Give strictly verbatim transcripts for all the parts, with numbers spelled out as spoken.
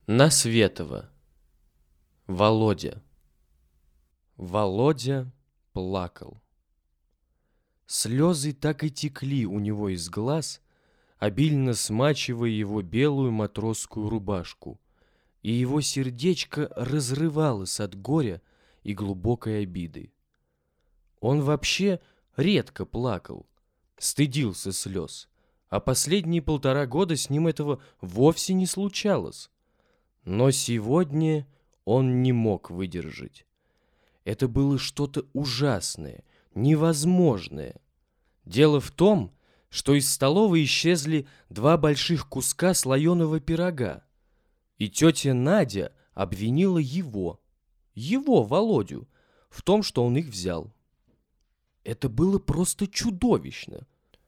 Насветова. Володя. Володя плакал. Слезы так и текли у него из глаз, обильно смачивая его белую матросскую рубашку, и его сердечко разрывалось от горя и глубокой обиды. Он вообще редко плакал, стыдился слез, а последние полтора года с ним этого вовсе не случалось. Но сегодня он не мог выдержать. Это было что-то ужасное, невозможное. Дело в том, что из столовой исчезли два больших куска слоеного пирога, и тетя Надя обвинила его, его, Володю, в том, что он их взял. Это было просто чудовищно.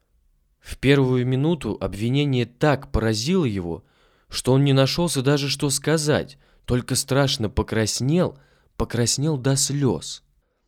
В первую минуту обвинение так поразило его, что он не нашелся даже что сказать, только страшно покраснел, покраснел до слез.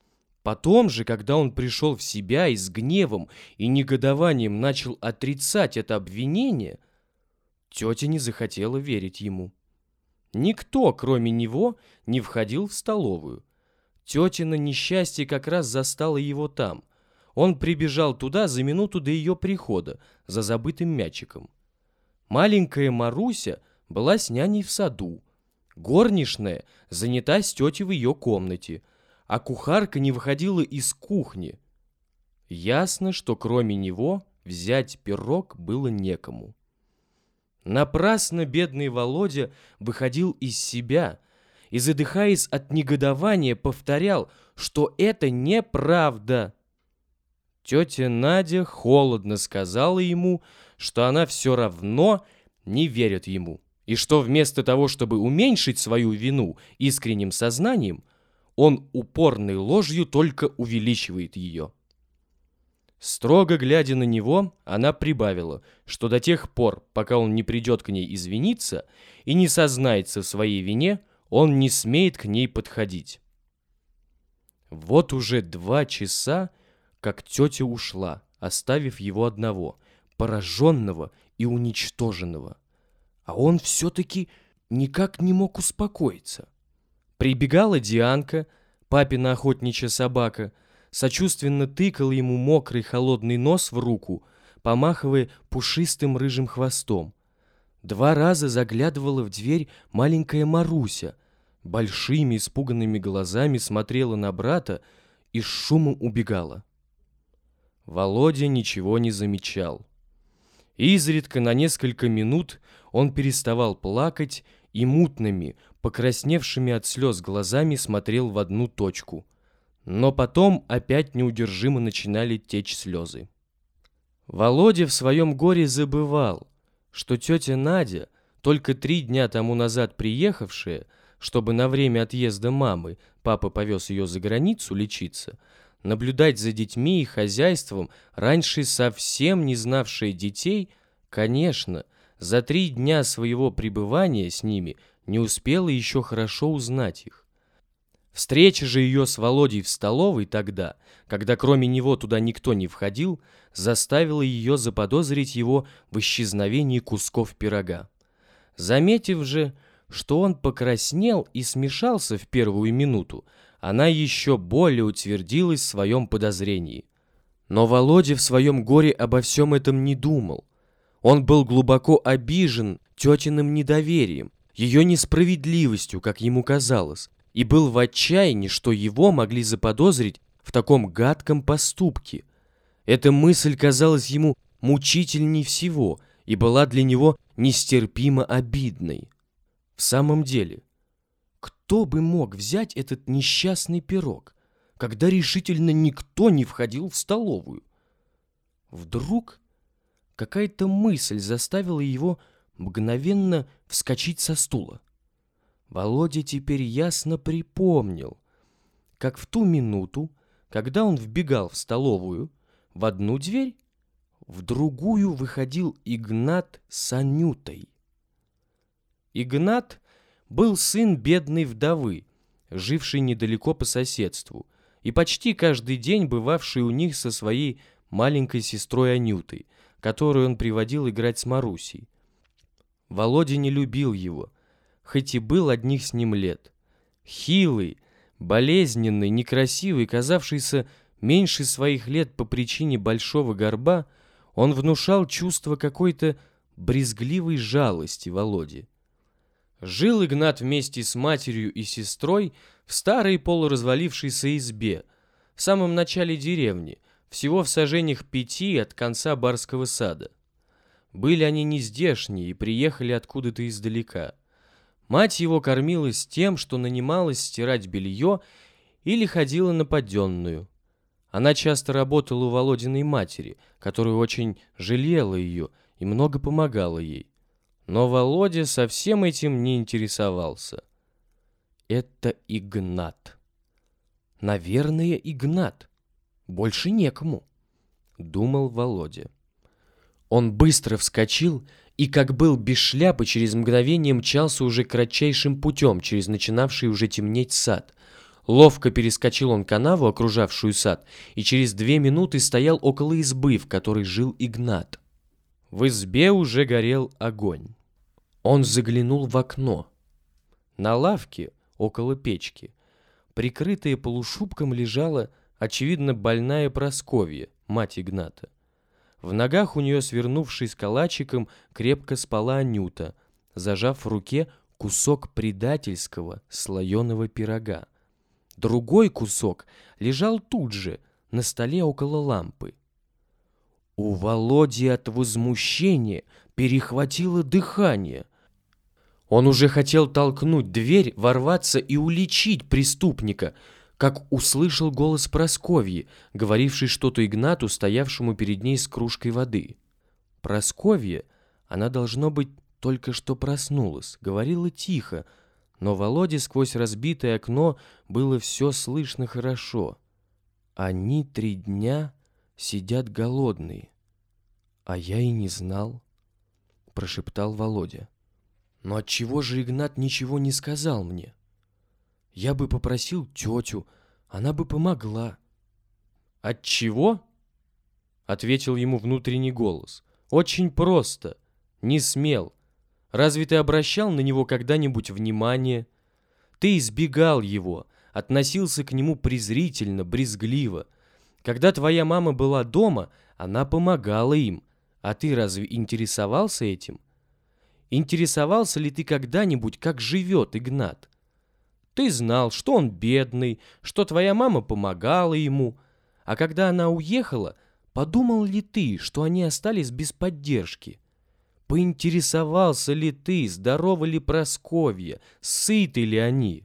Потом же, когда он пришел в себя и с гневом и негодованием начал отрицать это обвинение, тетя не захотела верить ему. Никто, кроме него, не входил в столовую. Тетино несчастье как раз застало его там. Он прибежал туда за минуту до ее прихода, за забытым мячиком. Маленькая Маруся была с няней в саду. Горничная занята с тетей в ее комнате, а кухарка не выходила из кухни. Ясно, что кроме него взять пирог было некому. Напрасно бедный Володя выходил из себя и, задыхаясь от негодования, повторял, что это неправда. Тетя Надя холодно сказала ему, что она все равно не верит ему, и что вместо того, чтобы уменьшить свою вину искренним сознанием, он упорной ложью только увеличивает ее. Строго глядя на него, она прибавила, что до тех пор, пока он не придет к ней извиниться и не сознается в своей вине, он не смеет к ней подходить. Вот уже два часа, как тетя ушла, оставив его одного, пораженного и уничтоженного. А он все-таки никак не мог успокоиться. Прибегала Дианка, папина охотничья собака, сочувственно тыкала ему мокрый холодный нос в руку, помахивая пушистым рыжим хвостом. Два раза заглядывала в дверь маленькая Маруся, большими испуганными глазами смотрела на брата и с шумом убегала. Володя ничего не замечал. Изредка на несколько минут он переставал плакать и мутными, покрасневшими от слез глазами смотрел в одну точку. Но потом опять неудержимо начинали течь слезы. Володя в своем горе забывал, что тетя Надя, только три дня тому назад приехавшая, чтобы на время отъезда мамы папа повез ее за границу лечиться, наблюдать за детьми и хозяйством, раньше совсем не знавшая детей, конечно, за три дня своего пребывания с ними не успела еще хорошо узнать их. Встреча же ее с Володей в столовой тогда, когда кроме него туда никто не входил, заставила ее заподозрить его в исчезновении кусков пирога. Заметив же, что он покраснел и смешался в первую минуту, она еще более утвердилась в своем подозрении. Но Володя в своем горе обо всем этом не думал. Он был глубоко обижен тетиным недоверием, ее несправедливостью, как ему казалось, и был в отчаянии, что его могли заподозрить в таком гадком поступке. Эта мысль казалась ему мучительней всего и была для него нестерпимо обидной. В самом деле, кто бы мог взять этот несчастный пирог, когда решительно никто не входил в столовую? Вдруг какая-то мысль заставила его мгновенно вскочить со стула. Володя теперь ясно припомнил, как в ту минуту, когда он вбегал в столовую, в одну дверь, в другую выходил Игнат с Анютой. Игнат был сын бедной вдовы, жившей недалеко по соседству, и почти каждый день бывавший у них со своей маленькой сестрой Анютой, которую он приводил играть с Марусей. Володя не любил его, хоть и был одних с ним лет. Хилый, болезненный, некрасивый, казавшийся меньше своих лет по причине большого горба, он внушал чувство какой-то брезгливой жалости Володе. Жил Игнат вместе с матерью и сестрой в старой полуразвалившейся избе, в самом начале деревни, всего в саженях пяти от конца барского сада. Были они нездешние и приехали откуда-то издалека. Мать его кормилась тем, что нанималась стирать белье или ходила на поденную. Она часто работала у Володиной матери, которая очень жалела ее и много помогала ей. Но Володя совсем этим не интересовался. Это Игнат. Наверное, Игнат. Больше некому, думал Володя. Он быстро вскочил и, как был без шляпы, через мгновение мчался уже кратчайшим путем через начинавший уже темнеть сад. Ловко перескочил он канаву, окружавшую сад, и через две минуты стоял около избы, в которой жил Игнат. В избе уже горел огонь. Он заглянул в окно. На лавке, около печки, прикрытая полушубком, лежала, очевидно, больная Прасковья, мать Игната. В ногах у нее, свернувшись калачиком, крепко спала Анюта, зажав в руке кусок предательского слоеного пирога. Другой кусок лежал тут же, на столе около лампы. У Володи от возмущения перехватило дыхание. Он уже хотел толкнуть дверь, ворваться и уличить преступника, как услышал голос Прасковьи, говоривший что-то Игнату, стоявшему перед ней с кружкой воды. Прасковья, она, должно быть, только что проснулась, говорила тихо, но Володе сквозь разбитое окно было все слышно хорошо. Они три дня сидят голодные. А я и не знал, прошептал Володя. Но отчего же Игнат ничего не сказал мне? Я бы попросил тетю, она бы помогла. Отчего? Ответил ему внутренний голос. Очень просто. Не смел. Разве ты обращал на него когда-нибудь внимание? Ты избегал его, относился к нему презрительно, брезгливо. Когда твоя мама была дома, она помогала им. А ты разве интересовался этим? Интересовался ли ты когда-нибудь, как живет Игнат? Ты знал, что он бедный, что твоя мама помогала ему. А когда она уехала, подумал ли ты, что они остались без поддержки? Поинтересовался ли ты, здорова ли Прасковья, сыты ли они?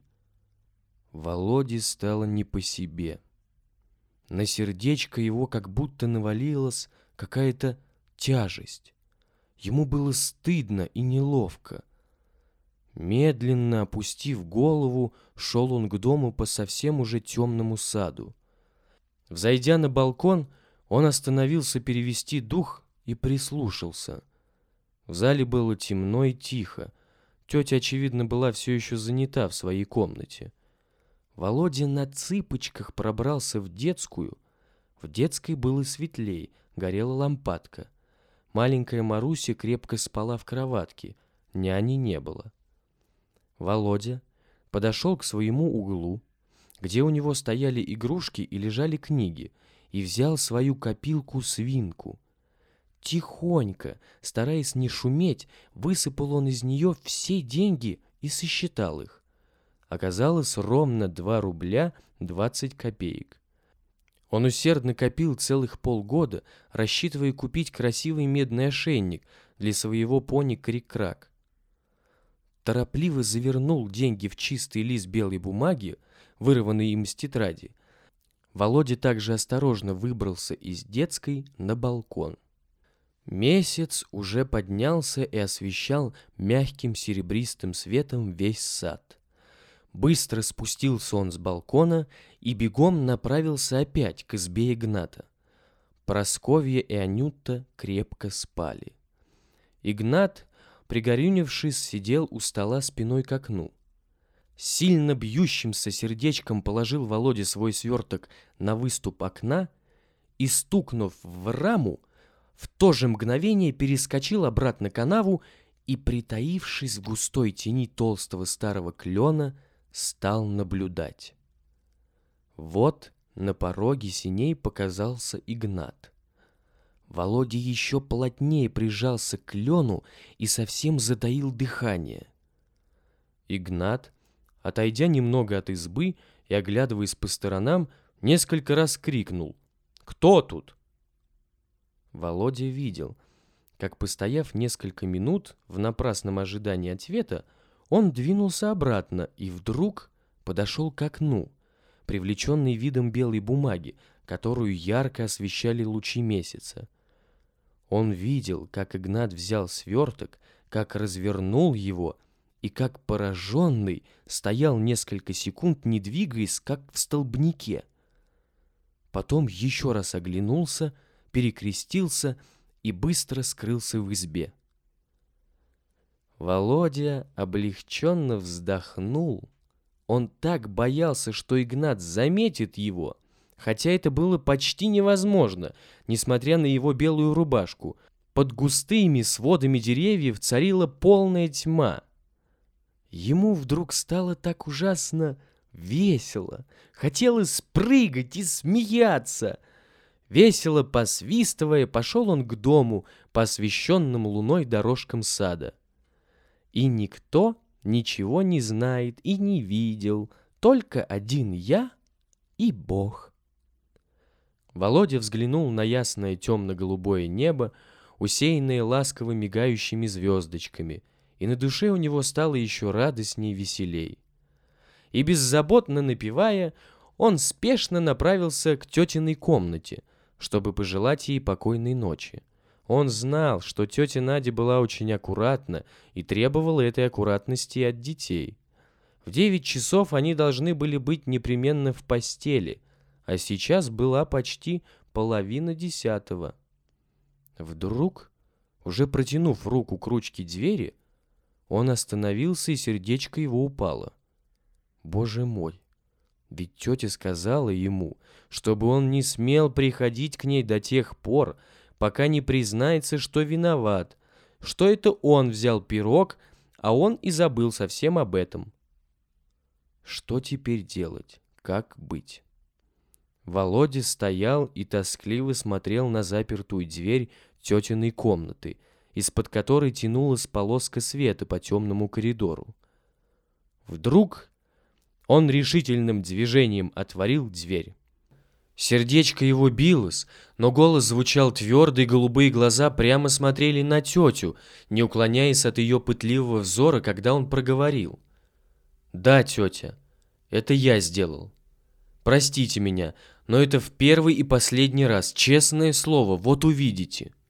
Володе стало не по себе. На сердечко его как будто навалилась какая-то тяжесть. Ему было стыдно и неловко. Медленно опустив голову, шел он к дому по совсем уже темному саду. Взойдя на балкон, он остановился перевести дух и прислушался. В зале было темно и тихо. Тетя, очевидно, была все еще занята в своей комнате. Володя на цыпочках пробрался в детскую. В детской было светлей, горела лампадка. Маленькая Маруся крепко спала в кроватке, няни не было. Володя подошел к своему углу, где у него стояли игрушки и лежали книги, и взял свою копилку-свинку. Тихонько, стараясь не шуметь, высыпал он из нее все деньги и сосчитал их. Оказалось ровно два рубля двадцать копеек. Он усердно копил целых полгода, рассчитывая купить красивый медный ошейник для своего пони Крик-Крак. Торопливо завернул деньги в чистый лист белой бумаги, вырванный им с тетради. Володя также осторожно выбрался из детской на балкон. Месяц уже поднялся и освещал мягким серебристым светом весь сад. Быстро спустился он с балкона и бегом направился опять к избе Игната. Прасковья и Анюта крепко спали. Игнат, пригорюнившись, сидел у стола спиной к окну. Сильно бьющимся сердечком положил Володя свой сверток на выступ окна и, стукнув в раму, в то же мгновение перескочил обратно канаву и, притаившись в густой тени толстого старого клена, стал наблюдать. Вот на пороге сеней показался Игнат. Володя еще плотнее прижался к клену и совсем затаил дыхание. Игнат, отойдя немного от избы и оглядываясь по сторонам, несколько раз крикнул: «Кто тут?» Володя видел, как, постояв несколько минут в напрасном ожидании ответа, он двинулся обратно и вдруг подошел к окну, привлеченный видом белой бумаги, которую ярко освещали лучи месяца. Он видел, как Игнат взял сверток, как развернул его и, как пораженный, стоял несколько секунд, не двигаясь, как в столбнике. Потом еще раз оглянулся, перекрестился и быстро скрылся в избе. Володя облегченно вздохнул. Он так боялся, что Игнат заметит его, хотя это было почти невозможно, несмотря на его белую рубашку. Под густыми сводами деревьев царила полная тьма. Ему вдруг стало так ужасно весело. Хотелось прыгать и смеяться. Весело посвистывая, пошел он к дому по освещенным луной дорожкам сада. И никто ничего не знает и не видел, только один я и Бог. Володя взглянул на ясное темно-голубое небо, усеянное ласково мигающими звездочками, и на душе у него стало еще радостней и веселей. И беззаботно напевая, он спешно направился к тетиной комнате, чтобы пожелать ей покойной ночи. Он знал, что тетя Надя была очень аккуратна и требовала этой аккуратности от детей. В девять часов они должны были быть непременно в постели, а сейчас была почти половина десятого. Вдруг, уже протянув руку к ручке двери, он остановился, и сердечко его упало. Боже мой! Ведь тетя сказала ему, чтобы он не смел приходить к ней до тех пор, пока не признается, что виноват, что это он взял пирог, а он и забыл совсем об этом. Что теперь делать? Как быть? Володя стоял и тоскливо смотрел на запертую дверь тетиной комнаты, из-под которой тянулась полоска света по темному коридору. Вдруг он решительным движением отворил дверь. Сердечко его билось, но голос звучал твердо, и голубые глаза прямо смотрели на тетю, не уклоняясь от ее пытливого взора, когда он проговорил: «Да, тетя, это я сделал. Простите меня, но это в первый и последний раз, честное слово, вот увидите».